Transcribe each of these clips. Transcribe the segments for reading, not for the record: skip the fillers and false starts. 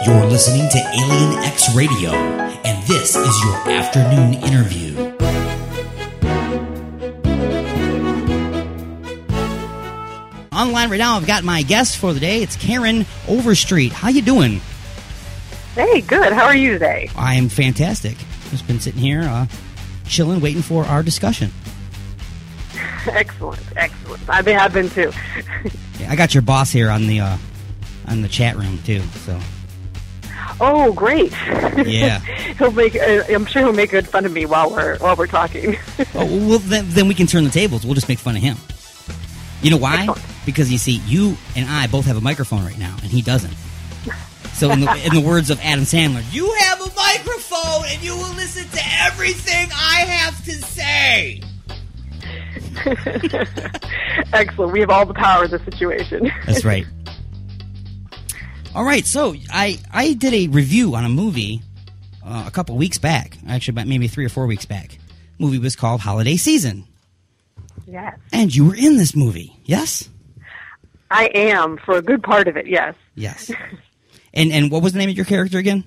You're listening to Alien X Radio, and this is your afternoon interview. Online right now, I've got my guest for the day. It's Karen Overstreet. How you doing? Hey, good. How are you today? I am fantastic. Just been sitting here, chilling, waiting for our discussion. Excellent. I've been too. Yeah, I got your boss here on the chat room too. So. Oh, great! Yeah. I'm sure he'll make good fun of me while we're talking. Oh, well, then we can turn the tables. We'll just make fun of him. You know why? Excellent. Because you see, you and I both have a microphone right now, and he doesn't. So in the words of Adam Sandler, you have a microphone, and you will listen to everything I have to say. Excellent. We have all the power of the situation. That's right. All right, so I did a review on a movie a couple weeks back, actually about maybe 3 or 4 weeks back. The movie was called Holiday Season. Yes. And you were in this movie, yes? I am, for a good part of it, yes. Yes. And what was the name of your character again?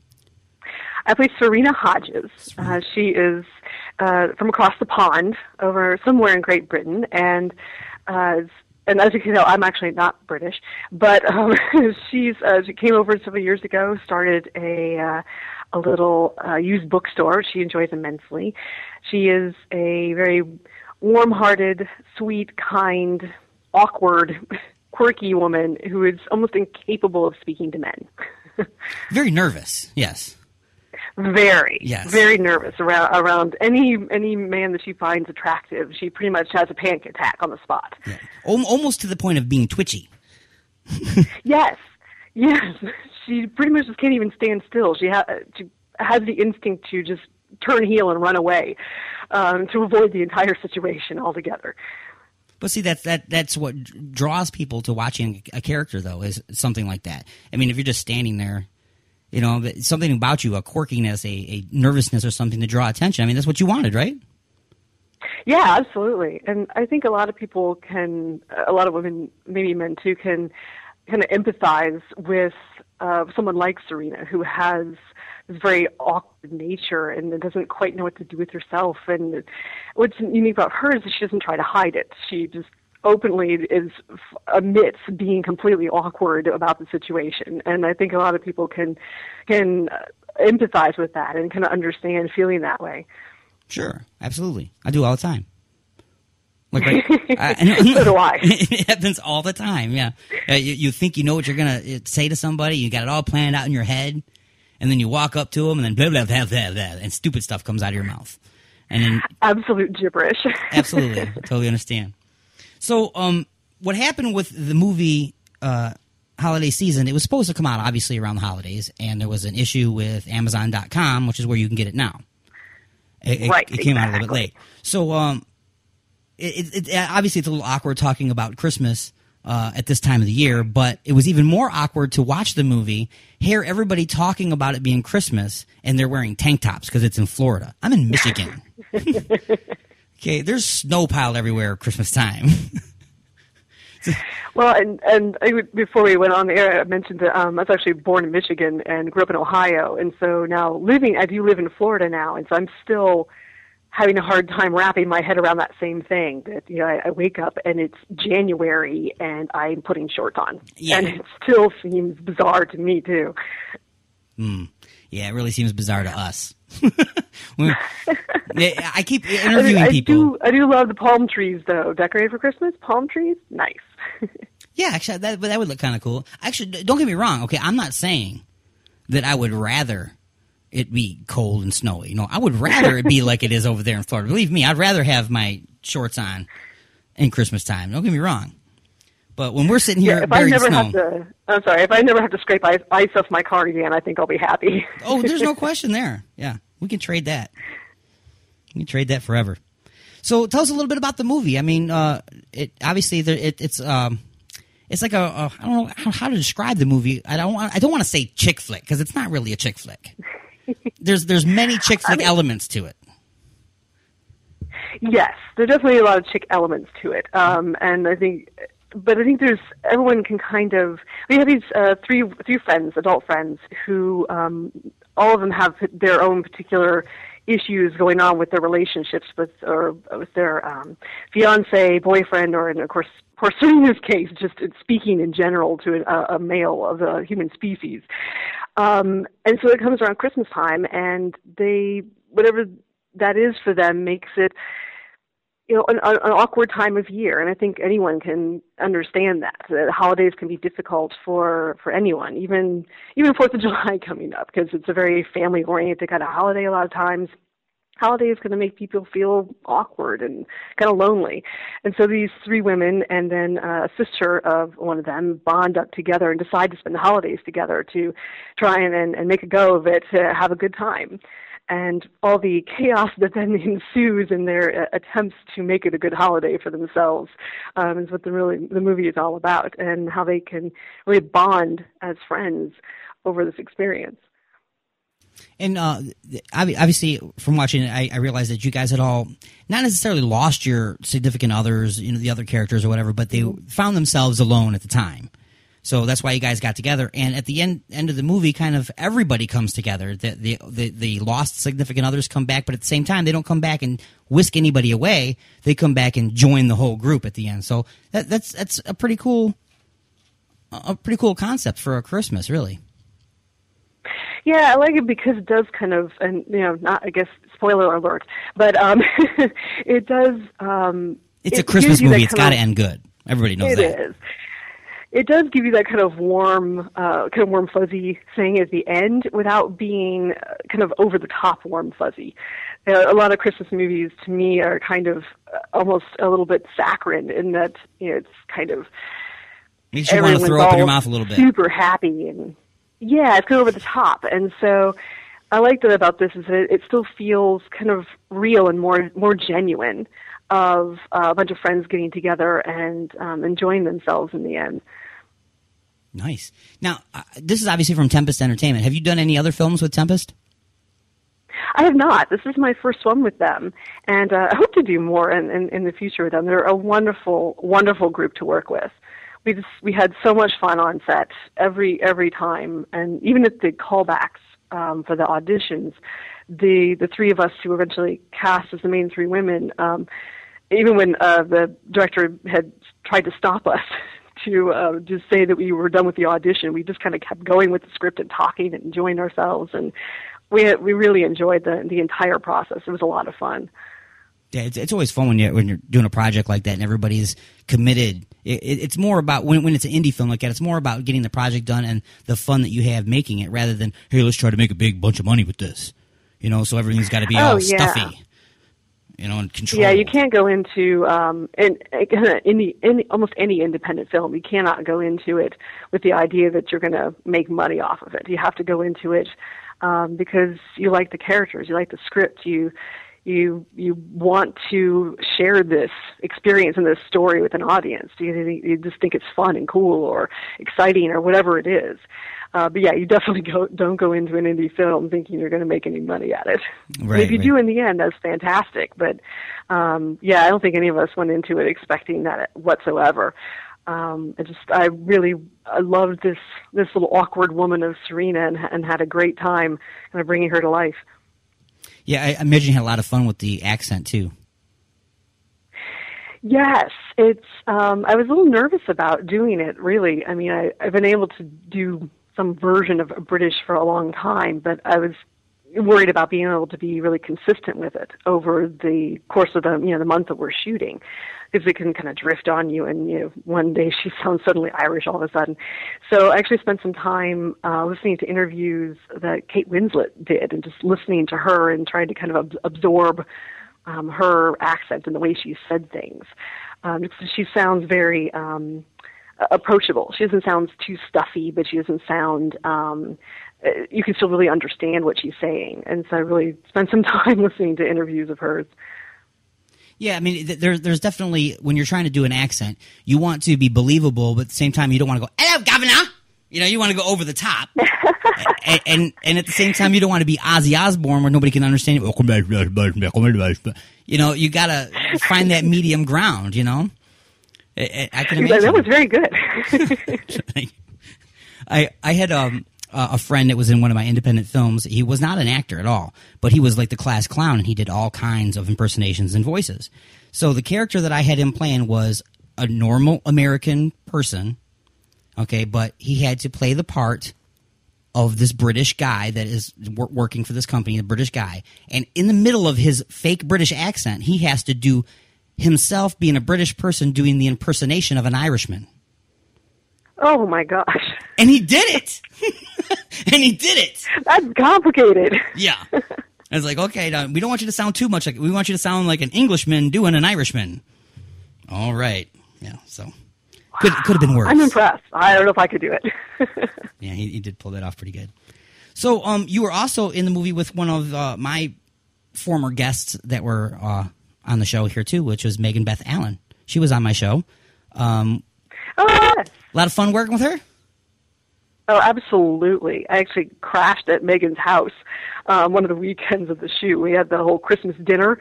I play Serena Hodges. She is from across the pond, over somewhere in Great Britain, and as you can tell, I'm actually not British, but she came over several years ago, started a little used bookstore. She enjoys immensely. She is a very warm-hearted, sweet, kind, awkward, quirky woman who is almost incapable of speaking to men. Very nervous, yes. Very, yes. Very nervous around any man that she finds attractive. She pretty much has a panic attack on the spot. Yeah. Almost to the point of being twitchy. Yes. She pretty much just can't even stand still. She has the instinct to just turn heel and run away to avoid the entire situation altogether. But see, that's what draws people to watching a character, though, is something like that. I mean, if you're just standing there, you know, something about you, a quirkiness, a nervousness or something to draw attention. I mean, that's what you wanted, right? Yeah, absolutely. And I think a lot of people a lot of women, maybe men too, can kind of empathize with someone like Serena, who has this very awkward nature and doesn't quite know what to do with herself. And what's unique about her is that she doesn't try to hide it. She just openly admits being completely awkward about the situation. And I think a lot of people can empathize with that and kind of understand feeling that way. Sure, absolutely. I do all the time. Like, right, so do I. It happens all the time, yeah. You think you know what you're going to say to somebody, you got it all planned out in your head, and then you walk up to them, and then blah, blah, blah, blah, blah, and stupid stuff comes out of your mouth. And then, absolute gibberish. Absolutely. I totally understand. So what happened with the movie Holiday Season, it was supposed to come out, obviously, around the holidays, and there was an issue with Amazon.com, which is where you can get it now. It came out a little bit late. So obviously it's a little awkward talking about Christmas at this time of the year, but it was even more awkward to watch the movie, hear everybody talking about it being Christmas, and they're wearing tank tops because it's in Florida. I'm in Michigan. Okay, there's snow piled everywhere at Christmas time. Well, and before we went on the air, I mentioned that I was actually born in Michigan and grew up in Ohio, and so now I do live in Florida now, and so I'm still having a hard time wrapping my head around that same thing. That I wake up and it's January and I'm putting shorts on, and it still seems bizarre to me too. Yeah, it really seems bizarre to us. I keep interviewing people. I do love the palm trees, though. Decorated for Christmas, palm trees, nice. Yeah, actually, that would look kind of cool. Actually, don't get me wrong. Okay, I'm not saying that I would rather it be cold and snowy. You know, I would rather it be like it is over there in Florida. Believe me, I'd rather have my shorts on in Christmas time. Don't get me wrong. But when we're sitting here buried in snow, if I never have to scrape ice off my car again, I think I'll be happy. Oh, there's no question there. Yeah, we can trade that. We can trade that forever. So tell us a little bit about the movie. I mean, it's like I don't know how to describe the movie. I don't want to say chick flick because it's not really a chick flick. There's many chick flick elements to it. Yes, there's definitely a lot of chick elements to it, and I think but I think everyone can we have these three friends, adult friends, who all of them have their own particular issues going on with their relationships with their fiance, boyfriend, or, and of course, Serena's case, just speaking in general to a male of the human species. And so it comes around Christmas time, and whatever that is for them makes it, an awkward time of year. And I think anyone can understand that. The holidays can be difficult for anyone, even 4th of July coming up, because it's a very family-oriented kind of holiday a lot of times. Holiday is going to make people feel awkward and kind of lonely. And so these three women and then a sister of one of them bond up together and decide to spend the holidays together to try and make a go of it, to have a good time. And all the chaos that then ensues in their attempts to make it a good holiday for themselves is what the movie is all about, and how they can really bond as friends over this experience. And obviously, from watching it, I realized that you guys had all not necessarily lost your significant others, the other characters or whatever, but they found themselves alone at the time. So that's why you guys got together. And at the end of the movie, kind of everybody comes together. The lost significant others come back, but at the same time, they don't come back and whisk anybody away. They come back and join the whole group at the end. So that's a pretty cool concept for a Christmas, really. Yeah, I like it because it does kind of, and not, I guess, spoiler alert, but it does. It's a Christmas movie. It's got to end good. Everybody knows that. It is. It does give you that kind of warm fuzzy thing at the end without being kind of over the top warm fuzzy. A lot of Christmas movies to me are kind of almost a little bit saccharine in that it's kind of makes you want to throw up in your mouth a little bit. Super happy, and yeah, it's kind of over the top. And so I like that about this is that it still feels kind of real and more genuine, of a bunch of friends getting together and enjoying themselves in the end. Nice. Now, this is obviously from Tempest Entertainment. Have you done any other films with Tempest? I have not. This is my first one with them, and I hope to do more in the future with them. They're a wonderful, wonderful group to work with. We had so much fun on set every time, and even at the callbacks for the auditions, the three of us who eventually cast as the main three women, even when the director had tried to stop us to just say that we were done with the audition, we just kind of kept going with the script and talking and enjoying ourselves, and we really enjoyed the entire process. It was a lot of fun. Yeah, it's always fun when you're doing a project like that and everybody's committed. It's more about when it's an indie film like that. It's more about getting the project done and the fun that you have making it, rather than, hey, let's try to make a big bunch of money with this. So everything's got to be all stuffy, and controlled. Yeah, you can't go into almost any independent film. You cannot go into it with the idea that you're going to make money off of it. You have to go into it because you like the characters, you like the script, you want to share this experience and this story with an audience. You just think it's fun and cool or exciting or whatever it is. But yeah, you definitely don't go into an indie film thinking you're going to make any money at it. Right, if you do in the end, that's fantastic. But yeah, I don't think any of us went into it expecting that whatsoever. I loved this little awkward woman of Serena and had a great time kind of bringing her to life. Yeah, I imagine you had a lot of fun with the accent too. Yes, it's. I was a little nervous about doing it. Really, I mean, I've been able to do some version of British for a long time, but I was worried about being able to be really consistent with it over the course of the month that we're shooting, because it can kind of drift on you, and one day she sounds suddenly Irish all of a sudden. So I actually spent some time listening to interviews that Kate Winslet did, and just listening to her and trying to kind of absorb her accent and the way she said things. She sounds very approachable. She doesn't sound too stuffy, but she doesn't sound. You can still really understand what she's saying, and so I really spent some time listening to interviews of hers. Yeah, I mean, there's definitely, when you're trying to do an accent, you want to be believable, but at the same time, you don't want to go, "Hello, governor." You want to go over the top, and at the same time, you don't want to be Ozzy Osbourne where nobody can understand you. You got to find that medium ground. I can imagine. That was very good. I had a friend that was in one of my independent films. He was not an actor at all, but he was like the class clown, and he did all kinds of impersonations and voices. So the character that I had him playing was a normal American person, okay, but he had to play the part of this British guy that is working for this company, the British guy. And in the middle of his fake British accent, he has to do himself being a British person doing the impersonation of an Irishman. Oh, my gosh. And he did it. And he did it. That's complicated. Yeah. I was like, okay, now, we don't want you to sound too much like, we want you to sound like an Englishman doing an Irishman. All right. Yeah, so could have been worse. I'm impressed. I don't know if I could do it. Yeah, he did pull that off pretty good. So you were also in the movie with one of my former guests that were on the show here too, which was Megan Beth Allen. She was on my show. Oh, yes. A lot of fun working with her? Oh, absolutely. I actually crashed at Megan's house one of the weekends of the shoot. We had the whole Christmas dinner.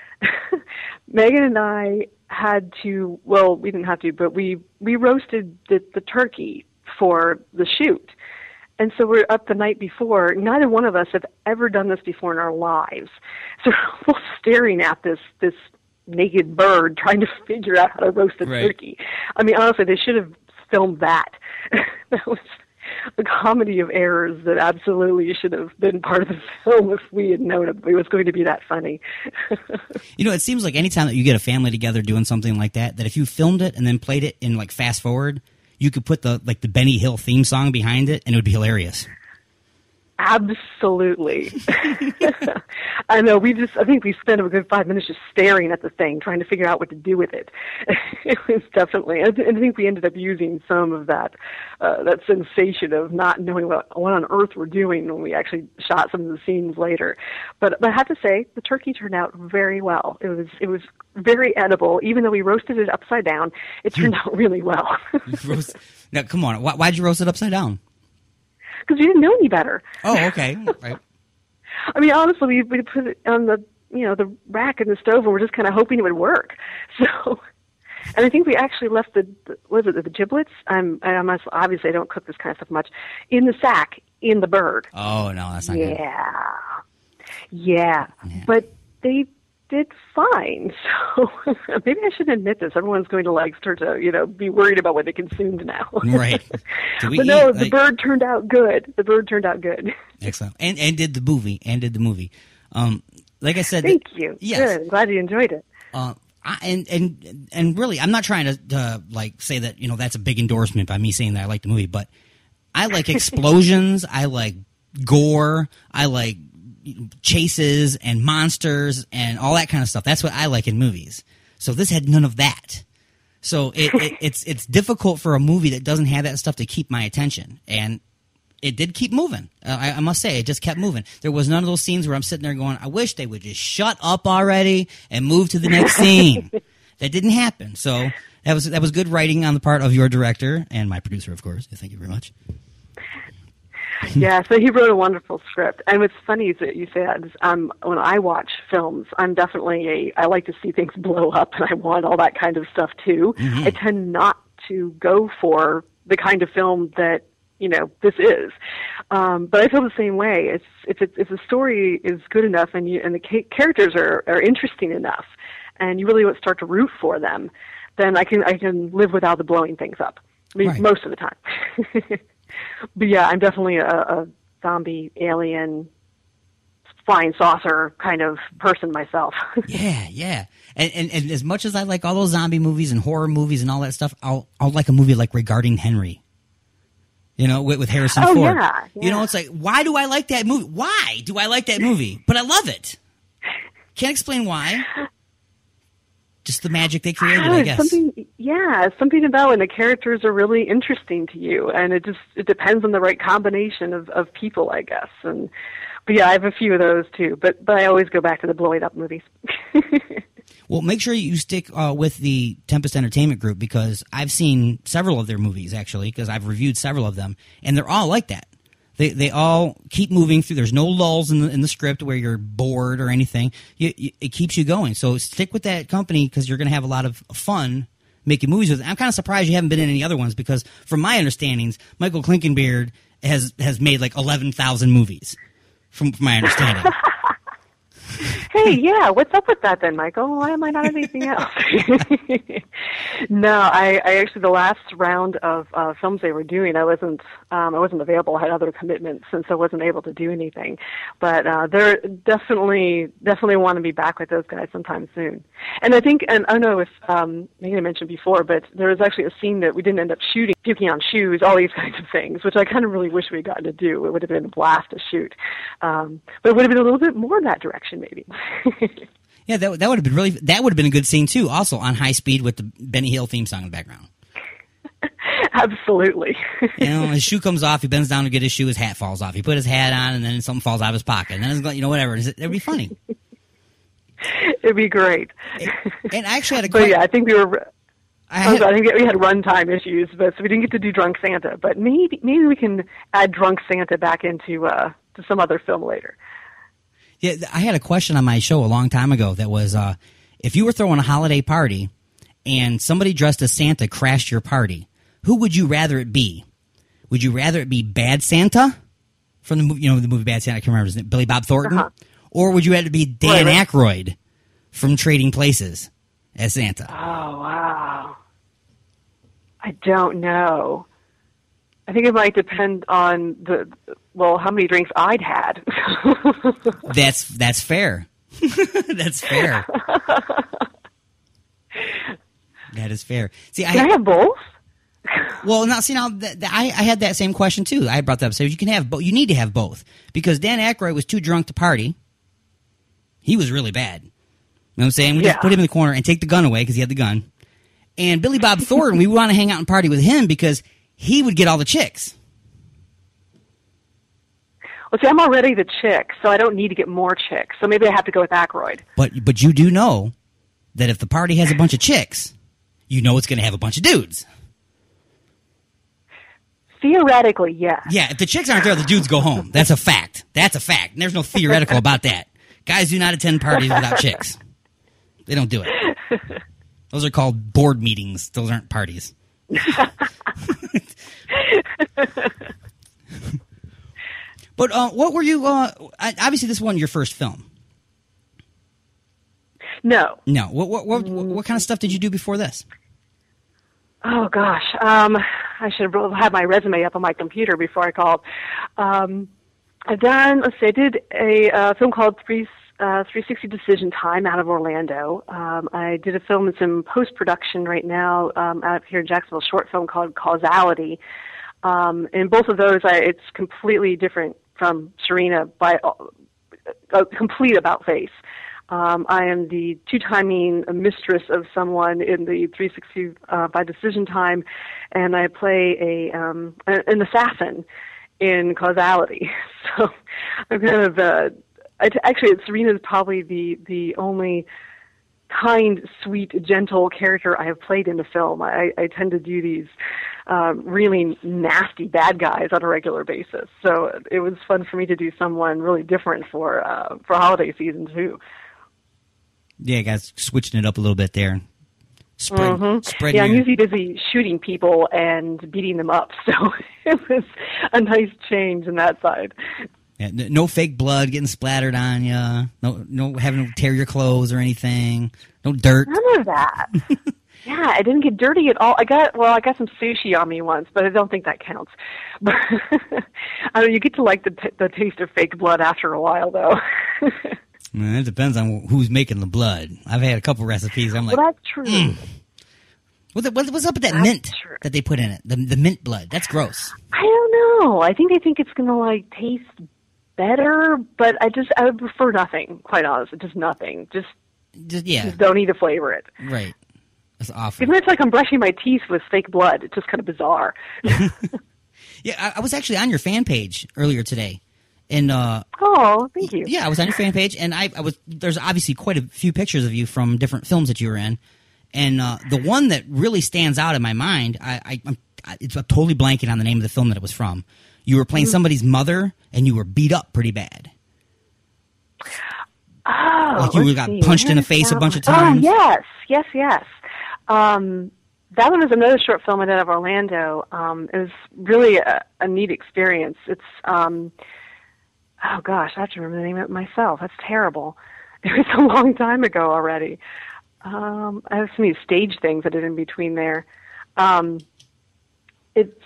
Megan and I had to, well, we didn't have to, but we roasted the turkey for the shoot. And so we're up the night before. Neither one of us have ever done this before in our lives. So we're all staring at this naked bird trying to figure out how to roast a turkey. I mean, honestly, they should have filmed that. That was a comedy of errors that absolutely should have been part of the film if we had known it was going to be that funny. You know, it seems like anytime that you get a family together doing something like that if you filmed it and then played it in like fast forward, you could put the Benny Hill theme song behind it and it would be hilarious. Absolutely. I know. I think we spent a good 5 minutes just staring at the thing, trying to figure out what to do with it. It was definitely, I think we ended up using some of that sensation of not knowing what on earth we're doing when we actually shot some of the scenes later. But I have to say, the turkey turned out very well. It was very edible. Even though we roasted it upside down, it turned out really well. Now, come on. Why'd you roast it upside down? Because we didn't know any better. Oh, okay. Right. I mean, honestly, we put it on the rack in the stove, and we're just kind of hoping it would work. So, and I think we actually left the giblets? Obviously, I don't cook this kind of stuff much, in the sack, in the bird. Oh, no, that's not good. Yeah. But they did fine. So maybe I shouldn't admit this. Everyone's going to start to, be worried about what they consumed now. Right. But no, the bird turned out good. Excellent. And did the movie. Like I said. Thank you. Yes. Good. I'm glad you enjoyed it. And really, I'm not trying to say that, that's a big endorsement by me saying that I like the movie, but I like explosions. I like gore. I like chases and monsters and all that kind of stuff. That's what I like in movies. So this had none of that. So it's difficult for a movie that doesn't have that stuff to keep my attention. And it did keep moving. I must say, it just kept moving. There was none of those scenes where I'm sitting there going, I wish they would just shut up already and move to the next scene. That didn't happen. So that was good writing on the part of your director and my producer, of course. Thank you very much. Yeah, so he wrote a wonderful script. And what's funny is that you say that is, when I watch films, I'm definitely I like to see things blow up, and I want all that kind of stuff too. Mm-hmm. I tend not to go for the kind of film that this is. But I feel the same way. If the story is good enough and the characters are interesting enough, and you really start to root for them, then I can live without the blowing things up. I mean, right. Most of the time. But yeah, I'm definitely a zombie, alien, flying saucer kind of person myself. Yeah. And as much as I like all those zombie movies and horror movies and all that stuff, I'll like a movie like Regarding Henry. With Harrison Ford. Yeah. It's like, why do I like that movie? Why do I like that movie? But I love it. Can't explain why. Just the magic they created, I guess. Something about when the characters are really interesting to you, and it depends on the right combination of people, I guess. But yeah, I have a few of those too. But I always go back to the blowing up movies. Well, make sure you stick with the Tempest Entertainment Group, because I've seen several of their movies, actually, because I've reviewed several of them, and they're all like that. They all keep moving through. There's no lulls in the script where you're bored or anything. It keeps you going. So stick with that company, because you're going to have a lot of fun making movies with. I'm kind of surprised you haven't been in any other ones because, from my understandings, Michael Klinkenbeard has made like 11,000 movies. From my understanding. Hey, yeah, what's up with that then, Michael? Why am I not in anything else? No, I actually, the last round of films they were doing, I wasn't available. I had other commitments, and so I wasn't able to do anything. But they're definitely want to be back with those guys sometime soon. And I think, and I don't know if maybe I mentioned before, but there was actually a scene that we didn't end up shooting, puking on shoes, all these kinds of things, which I kind of really wish we had gotten to do. It would have been a blast to shoot, but it would have been a little bit more in that direction, maybe. Yeah, that would have been that would have been a good scene too. Also on high speed with the Benny Hill theme song in the background. Absolutely. His shoe comes off. He bends down to get his shoe. His hat falls off. He put his hat on, and then something falls out of his pocket. And then whatever. It'd be funny. It'd be great. And I actually had a question. But yeah, I think we were. I think we had runtime issues, but so we didn't get to do Drunk Santa. But maybe we can add Drunk Santa back into to some other film later. Yeah, I had a question on my show a long time ago that was, if you were throwing a holiday party and somebody dressed as Santa crashed your party, who would you rather it be? Would you rather it be Bad Santa from the movie, the movie Bad Santa? I can't remember his name, Billy Bob Thornton, or would you rather it be Dan Aykroyd from Trading Places as Santa? Oh wow, I don't know. I think it might depend on how many drinks I'd had. That's fair. That's fair. That is fair. See, Can I have both? Well, I had that same question too. I brought that up. So you can have both. You need to have both because Dan Aykroyd was too drunk to party. He was really bad. You know what I'm saying? We just put him in the corner and take the gun away because he had the gun. And Billy Bob Thornton, we want to hang out and party with him because he would get all the chicks. Well, see, I'm already the chick, so I don't need to get more chicks. So maybe I have to go with Aykroyd. But you do know that if the party has a bunch of chicks, you know it's going to have a bunch of dudes. Theoretically, yes. Yeah, if the chicks aren't there, the dudes go home. That's a fact. That's a fact. And there's no theoretical about that. Guys do not attend parties without chicks. They don't do it. Those are called board meetings. Those aren't parties. But what were you? Obviously, this wasn't your first film. No. What kind of stuff did you do before this? Oh gosh, I should have had my resume up on my computer before I called. I did a film called 360 Decision Time out of Orlando. I did a film that's in post-production right now out here in Jacksonville, a short film called Causality. In both of those, it's completely different from Serena by a complete about-face. I am the two-timing mistress of someone in the 360 by Decision Time, and I play an assassin in Causality. So I'm kind of actually, Serena is probably the only kind, sweet, gentle character I have played in a film. I tend to do these really nasty bad guys on a regular basis. So it was fun for me to do someone really different for holiday season too. Yeah, guys, switching it up a little bit there. Spreading yeah, I'm usually busy shooting people and beating them up, so it was a nice change in that side. Yeah, no fake blood getting splattered on you. No having to tear your clothes or anything. No dirt. None of that. Yeah, I didn't get dirty at all. I got some sushi on me once, but I don't think that counts. But I don't know, you get to like the taste of fake blood after a while, though. It depends on who's making the blood. I've had a couple recipes. I'm like, well, that's true. What's up with that mint that they put in it? The mint blood. That's gross. I don't know. I think they think it's going to taste better, but I would prefer nothing. Quite honestly, just nothing. Just don't need to flavor it. Right. That's awful. Even if it's like I'm brushing my teeth with fake blood, it's just kind of bizarre. Yeah, I was actually on your fan page earlier today. And oh, thank you. Yeah, I was on your fan page, and there's obviously quite a few pictures of you from different films that you were in, and the one that really stands out in my mind, I'm totally blanking on the name of the film that it was from. You were playing somebody's mother, and you were beat up pretty bad. Oh, like you got punched in the face a bunch of times. Oh, yes. that one is another short film I did of Orlando. It was really a neat experience. It's oh gosh, I have to remember the name of it myself. That's terrible. It was a long time ago already. I have so many stage things I did in between there. It's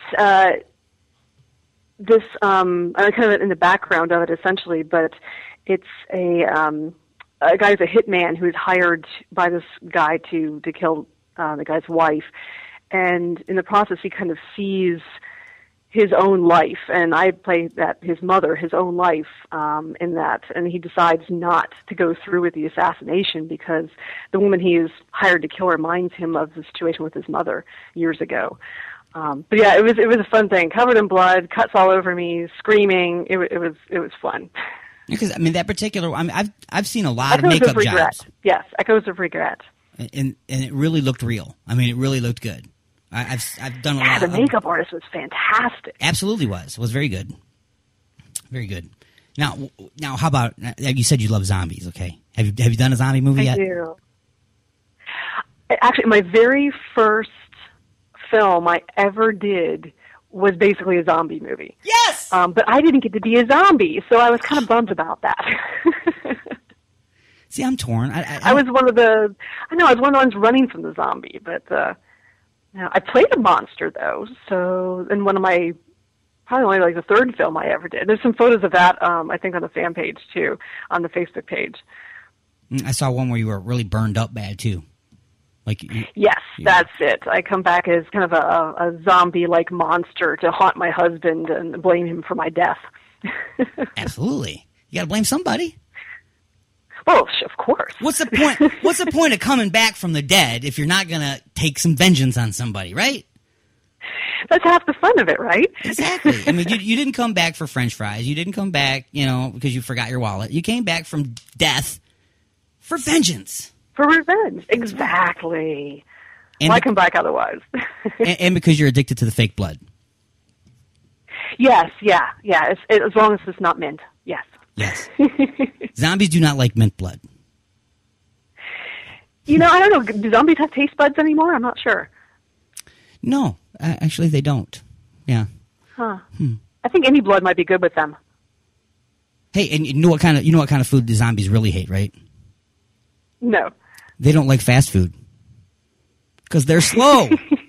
this kind of in the background of it essentially, but it's a guy's a hitman who is hired by this guy to kill the guy's wife, and in the process he kind of sees his own life, and I play that his mother, his own life in that, and he decides not to go through with the assassination because the woman he is hired to kill reminds him of the situation with his mother years ago. But yeah, it was a fun thing. Covered in blood, cuts all over me, screaming. It was fun. Because I mean that particular. I mean, I've seen a lot of makeup jobs. Yes, Echoes of Regret. And it really looked real. I mean, it really looked good. I've done a lot. The makeup artist was fantastic. Absolutely was very good. Very good. Now, how about you said you love zombies? Okay, have you done a zombie movie yet? I do. Actually, my very first film I ever did was basically a zombie movie. Yes! But I didn't get to be a zombie, so I was kind of bummed about that. See, I'm torn. I was one of the ones running from the zombie, but I played a monster, though, so in one of my, probably only like the third film I ever did. There's some photos of that, I think, on the fan page, too, on the Facebook page. I saw one where you were really burned up bad, too. Yes, that's it. I come back as kind of a zombie-like monster to haunt my husband and blame him for my death. Absolutely. You got to blame somebody. Well, of course. What's the point? What's the point of coming back from the dead if you're not going to take some vengeance on somebody, right? That's half the fun of it, right? Exactly. I mean, you didn't come back for French fries. You didn't come back, because you forgot your wallet. You came back from death for vengeance. For revenge, exactly. And why come back otherwise? and because you're addicted to the fake blood. Yes, yeah. As long as it's not mint, yes. Yes. Zombies do not like mint blood. I don't know. Do zombies have taste buds anymore? I'm not sure. No, actually they don't. Yeah. Huh. I think any blood might be good with them. Hey, and you know what kind of food the zombies really hate, right? No. They don't like fast food because they're slow.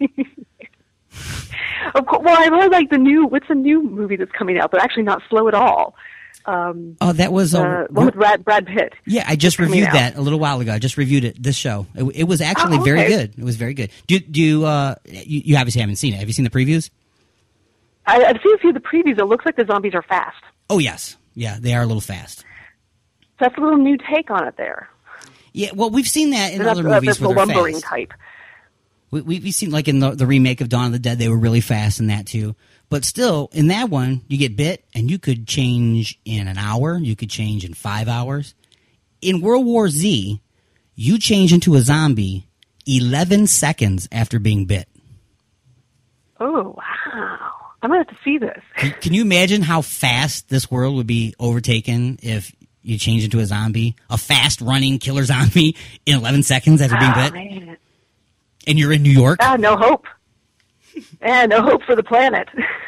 Of course, well, I really like what's the new movie that's coming out, but actually not slow at all. That was one with Brad Pitt. Yeah, I just reviewed that a little while ago. I just reviewed it this show. It was actually very good. It was very good. Do you obviously haven't seen it? Have you seen the previews? I've seen a few of the previews. It looks like the zombies are fast. Oh yes, yeah, they are a little fast. So that's a little new take on it there. Yeah, well, we've seen that in other movies where they're lumbering fast. Type. We've seen, like in the remake of Dawn of the Dead, they were really fast in that too. But still, in that one, you get bit, and you could change in an hour. You could change in 5 hours. In World War Z, you change into a zombie 11 seconds after being bit. Oh, wow. I'm going to have to see this. Can you imagine how fast this world would be overtaken if you change into a zombie? A fast-running killer zombie in 11 seconds after being bit? Man. And you're in New York? No hope. No hope for the planet.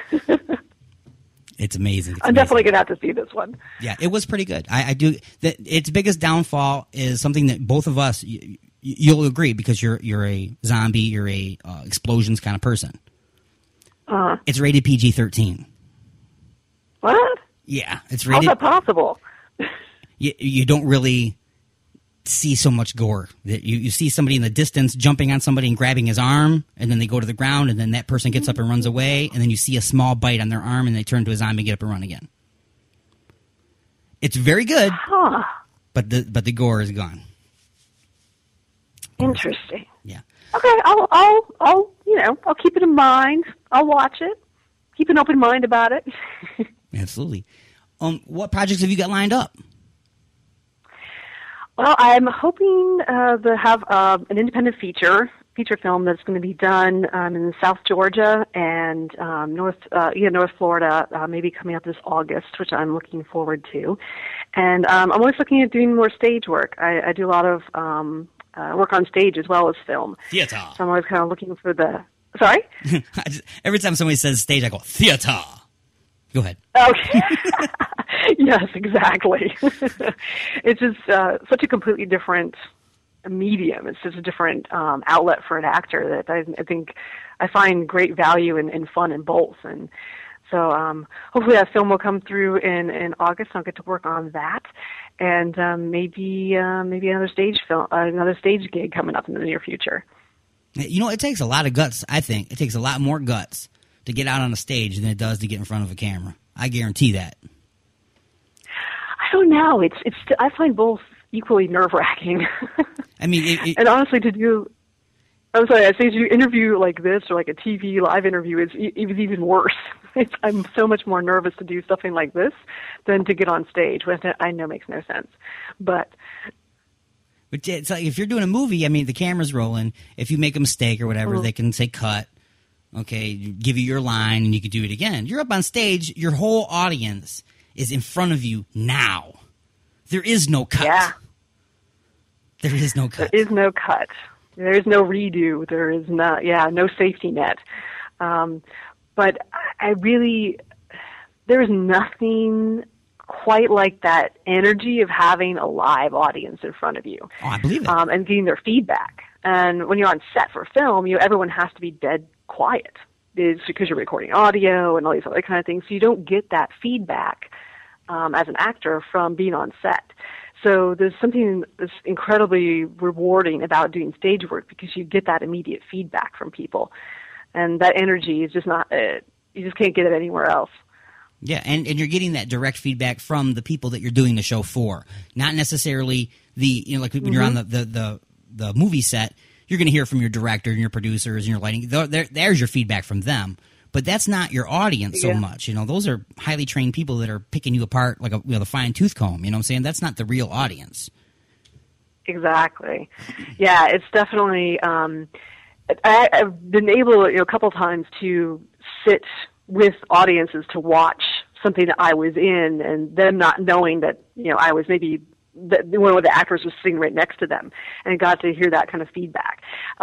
It's amazing. I'm definitely going to have to see this one. Yeah, it was pretty good. I do. Its biggest downfall is something that both of us, you'll agree, because you're a zombie, you're a explosions kind of person. It's rated PG-13. What? Yeah, it's rated. How's that possible? You don't really see so much gore. You see somebody in the distance jumping on somebody and grabbing his arm, and then they go to the ground, and then that person gets up and runs away, and then you see a small bite on their arm, and they turn to a zombie and get up and run again. It's very good, but the gore is gone. Interesting. Yeah. Okay, I'll keep it in mind. I'll watch it. Keep an open mind about it. Absolutely. What projects have you got lined up? Well, I'm hoping to have an independent feature film that's going to be done in South Georgia and North Florida, maybe coming up this August, which I'm looking forward to. And I'm always looking at doing more stage work. I do a lot of work on stage as well as film. Theater. So I'm always kind of looking for the. Sorry. Every time somebody says stage, I go theater. Go ahead. Okay. Yes, exactly. It's just such a completely different medium. It's just a different outlet for an actor that I think I find great value and fun in both. And so hopefully that film will come through in August. I'll get to work on that, and maybe another stage film, another stage gig coming up in the near future. You know, it takes a lot of guts. I think it takes a lot more guts to get out on a stage than it does to get in front of a camera. I guarantee that. I don't know. It's. I find both equally nerve-wracking. I mean, and honestly, to do. I'm sorry. I say to do interview like this or like a TV live interview is even worse. I'm so much more nervous to do something like this than to get on stage, which I know makes no sense. But it's like if you're doing a movie, I mean, the camera's rolling. If you make a mistake or whatever, they can say cut. Okay, give you your line, and you can do it again. You're up on stage. Your whole audience is in front of you now. There is no cut. Yeah. There is no cut. There is no cut. There is no redo. There is no safety net. But I really, there is nothing quite like that energy of having a live audience in front of you. Oh, I believe it. And getting their feedback. And when you're on set for film, everyone has to be dead quiet. It's because you're recording audio and all these other kind of things. So you don't get that feedback as an actor from being on set. So there's something that's incredibly rewarding about doing stage work because you get that immediate feedback from people. And that energy is just not, you just can't get it anywhere else. Yeah, and you're getting that direct feedback from the people that you're doing the show for. Not necessarily like when you're on the movie set, you're going to hear from your director and your producers and your lighting. There's your feedback from them. But that's not your audience so much. Those are highly trained people that are picking you apart like the fine tooth comb. You know what I'm saying? That's not the real audience. Exactly. Yeah, it's definitely. I've been able, a couple times to sit with audiences to watch something that I was in, and them not knowing that I was maybe one of the actors was sitting right next to them, and got to hear that kind of feedback.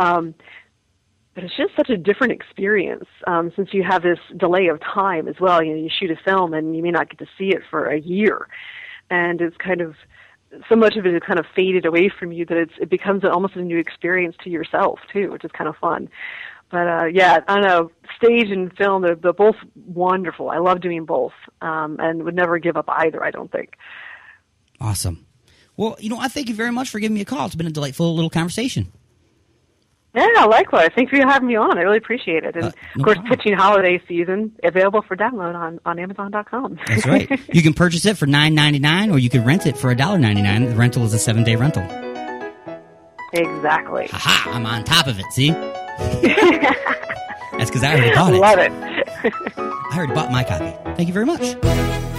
But it's just such a different experience since you have this delay of time as well. You shoot a film and you may not get to see it for a year, and it's kind of so much of it is kind of faded away from you that it becomes almost a new experience to yourself too, which is kind of fun. But I don't know, stage and film, they're both wonderful. I love doing both, and would never give up either, I don't think. Awesome. Well, I thank you very much for giving me a call. It's been a delightful little conversation. Yeah, likewise. Thanks for having me on. I really appreciate it. And, of course, problem. Pitching Holiday Season, available for download on Amazon.com. That's right. You can purchase it for $9.99, or you can rent it for $1.99. The rental is a 7-day rental. Exactly. Ha-ha, I'm on top of it, see? That's because I already bought it. Love it. I already bought my copy. Thank you very much.